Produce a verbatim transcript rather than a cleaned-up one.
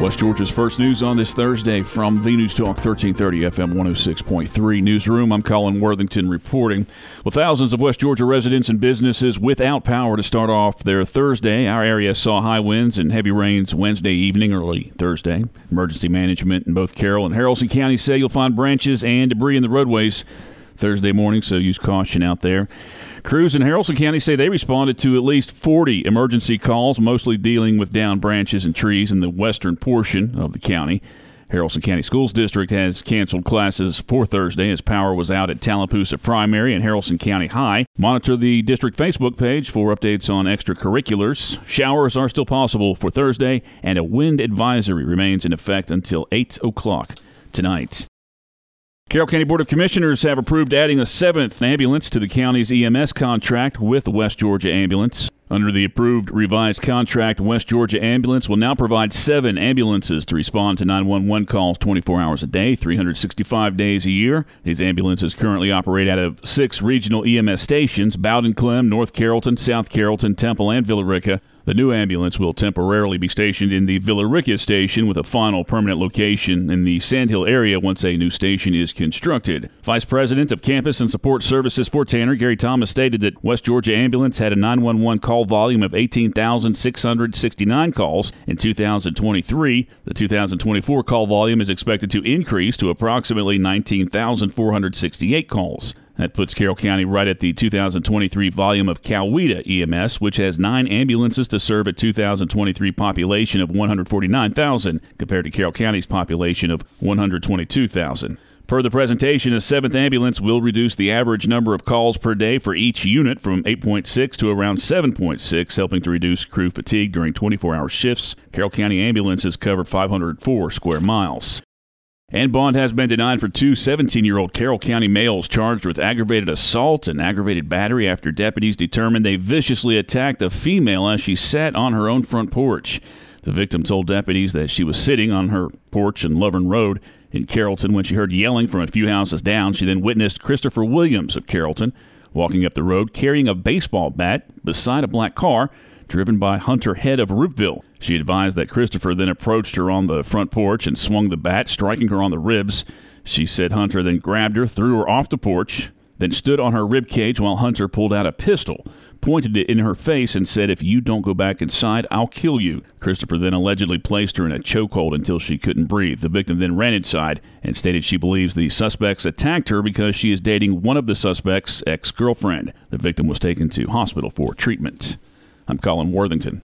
West Georgia's first news on this Thursday from the News Talk thirteen thirty F M one oh six point three Newsroom. I'm Colin Worthington reporting. Well, thousands of West Georgia residents and businesses without power to start off their Thursday. Our area saw high winds and heavy rains Wednesday evening, early Thursday. Emergency management in both Carroll and Haralson County say you'll find branches and debris in the roadways Thursday morning, so use caution out there. Crews in Haralson County say they responded to at least forty emergency calls, mostly dealing with downed branches and trees in the western portion of the county. Haralson County Schools District has canceled classes for Thursday as power was out at Tallapoosa Primary and Haralson County High. Monitor the district Facebook page for updates on extracurriculars. Showers are still possible for Thursday, and a wind advisory remains in effect until eight o'clock tonight. Carroll County Board of Commissioners have approved adding a seventh ambulance to the county's E M S contract with West Georgia Ambulance. Under the approved revised contract, West Georgia Ambulance will now provide seven ambulances to respond to nine one one calls twenty-four hours a day, three hundred sixty-five days a year. These ambulances currently operate out of six regional E M S stations: Bowden, Clem, North Carrollton, South Carrollton, Temple, and Villa Rica. The new ambulance will temporarily be stationed in the Villa Rica station with a final permanent location in the Sandhill area once a new station is constructed. Vice President of Campus and Support Services for Tanner, Gary Thomas, stated that West Georgia Ambulance had a nine one one call volume of eighteen thousand six hundred sixty-nine calls in two thousand twenty-three. The two thousand twenty-four call volume is expected to increase to approximately nineteen thousand four hundred sixty-eight calls. That puts Carroll County right at the two thousand twenty-three volume of Coweta E M S, which has nine ambulances to serve a two thousand twenty-three population of one hundred forty-nine thousand, compared to Carroll County's population of one hundred twenty-two thousand. Per the presentation, a seventh ambulance will reduce the average number of calls per day for each unit from eight point six to around seven point six, helping to reduce crew fatigue during twenty-four hour shifts. Carroll County ambulances cover five hundred four square miles. And bond has been denied for two seventeen-year-old Carroll County males charged with aggravated assault and aggravated battery after deputies determined they viciously attacked a female as she sat on her own front porch. The victim told deputies that she was sitting on her porch in Lovern Road in Carrollton when she heard yelling from a few houses down. She then witnessed Christopher Williams of Carrollton walking up the road carrying a baseball bat beside a black car driven by Hunter Head of Roopville. She advised that Christopher then approached her on the front porch and swung the bat, striking her on the ribs. She said Hunter then grabbed her, threw her off the porch, then stood on her rib cage while Hunter pulled out a pistol, pointed it in her face, and said, "If you don't go back inside, I'll kill you." Christopher then allegedly placed her in a chokehold until she couldn't breathe. The victim then ran inside and stated she believes the suspects attacked her because she is dating one of the suspects' ex-girlfriend. The victim was taken to hospital for treatment. I'm Colin Worthington.